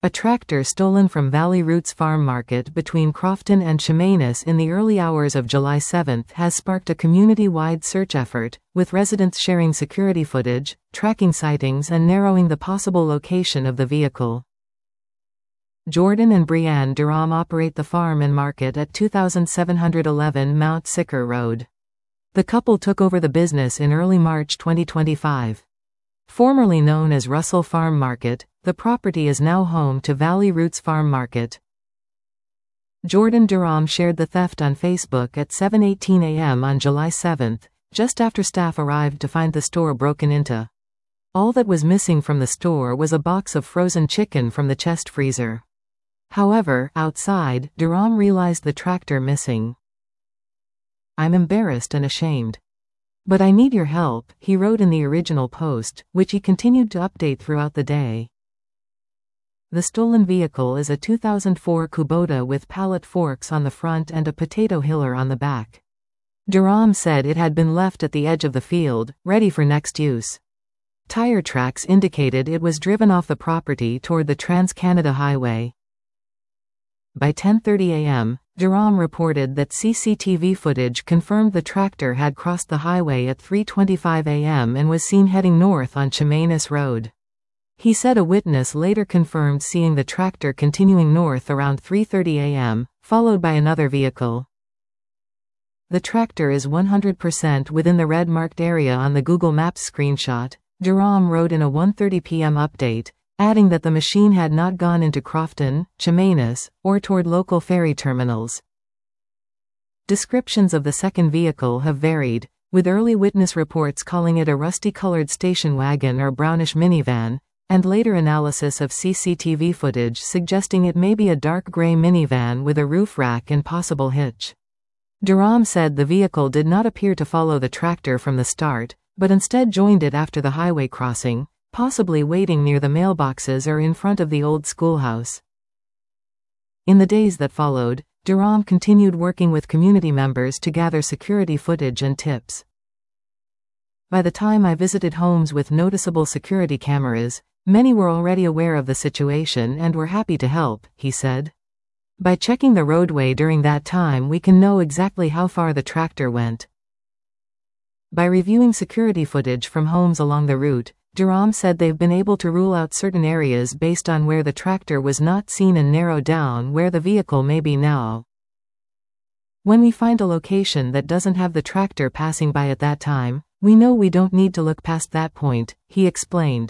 A tractor stolen from Valley Roots Farm Market between Crofton and Chemainus in the early hours of July 7 has sparked a community-wide search effort, with residents sharing security footage, tracking sightings and narrowing the possible location of the vehicle. Jordan and Brianne Durham operate the farm and market at 2711 Mount Sicker Road. The couple took over the business in early March 2025. Formerly known as Russell Farm Market, the property is now home to Valley Roots Farm Market. Jordan Durham shared the theft on Facebook at 7:18 a.m. on July 7, just after staff arrived to find the store broken into. All that was missing from the store was a box of frozen chicken from the chest freezer. However, outside, Durham realized the tractor missing. "I'm embarrassed and ashamed. But I need your help," he wrote in the original post, which he continued to update throughout the day. The stolen vehicle is a 2004 Kubota with pallet forks on the front and a potato hiller on the back. Durham said it had been left at the edge of the field, ready for next use. Tire tracks indicated it was driven off the property toward the Trans-Canada Highway. By 10:30 a.m., Durham reported that CCTV footage confirmed the tractor had crossed the highway at 3:25 a.m. and was seen heading north on Chemainus Road. He said a witness later confirmed seeing the tractor continuing north around 3:30 a.m., followed by another vehicle. The tractor is 100% within the red-marked area on the Google Maps screenshot, Durham wrote in a 1:30 p.m. update, adding that the machine had not gone into Crofton, Chemainus, or toward local ferry terminals. Descriptions of the second vehicle have varied, with early witness reports calling it a rusty-colored station wagon or brownish minivan, and later analysis of CCTV footage suggesting it may be a dark gray minivan with a roof rack and possible hitch. Durham said the vehicle did not appear to follow the tractor from the start, but instead joined it after the highway crossing, possibly waiting near the mailboxes or in front of the old schoolhouse. In the days that followed, Durham continued working with community members to gather security footage and tips. By the time I visited homes with noticeable security cameras, many were already aware of the situation and were happy to help, he said. By checking the roadway during that time, we can know exactly how far the tractor went. By reviewing security footage from homes along the route, Durham said they've been able to rule out certain areas based on where the tractor was not seen and narrow down where the vehicle may be now. When we find a location that doesn't have the tractor passing by at that time, we know we don't need to look past that point, he explained.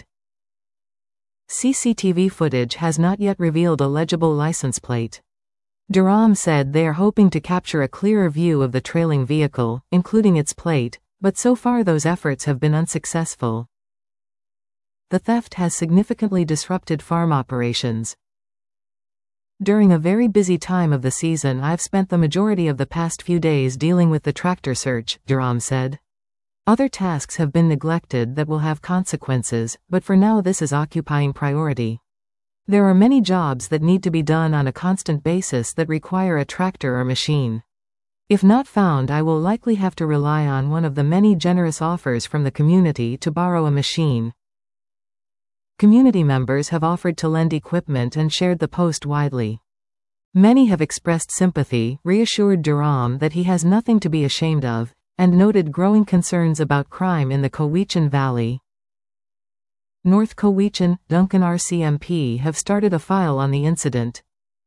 CCTV footage has not yet revealed a legible license plate. Durham said they are hoping to capture a clearer view of the trailing vehicle, including its plate, but so far those efforts have been unsuccessful. The theft has significantly disrupted farm operations. During a very busy time of the season, I've spent the majority of the past few days dealing with the tractor search, Durham said. Other tasks have been neglected that will have consequences, but for now this is occupying priority. There are many jobs that need to be done on a constant basis that require a tractor or machine. If not found, I will likely have to rely on one of the many generous offers from the community to borrow a machine. Community members have offered to lend equipment and shared the post widely. Many have expressed sympathy, reassured Durham that he has nothing to be ashamed of, and noted growing concerns about crime in the Cowichan Valley. North Cowichan, Duncan RCMP have started a file on the incident.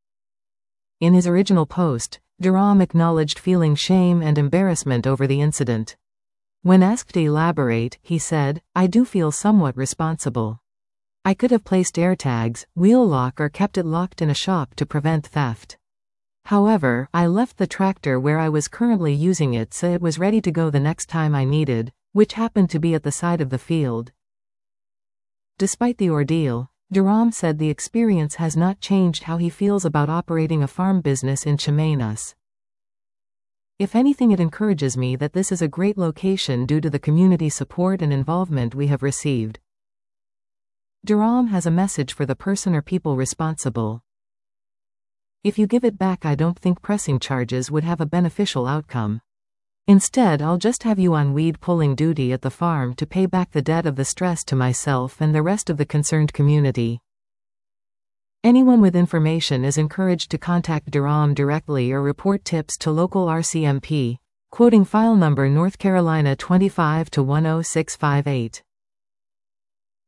In his original post, Durham acknowledged feeling shame and embarrassment over the incident. When asked to elaborate, he said, "I do feel somewhat responsible. I could have placed AirTags, wheel lock or kept it locked in a shop to prevent theft. However, I left the tractor where I was currently using it so it was ready to go the next time I needed, which happened to be at the side of the field." Despite the ordeal, Durham said the experience has not changed how he feels about operating a farm business in Chemainus. "If anything, it encourages me that this is a great location due to the community support and involvement we have received." Durham has a message for the person or people responsible. "If you give it back, I don't think pressing charges would have a beneficial outcome. Instead, I'll just have you on weed pulling duty at the farm to pay back the debt of the stress to myself and the rest of the concerned community." Anyone with information is encouraged to contact Durham directly or report tips to local RCMP. Quoting file number North Carolina 25 to 10658.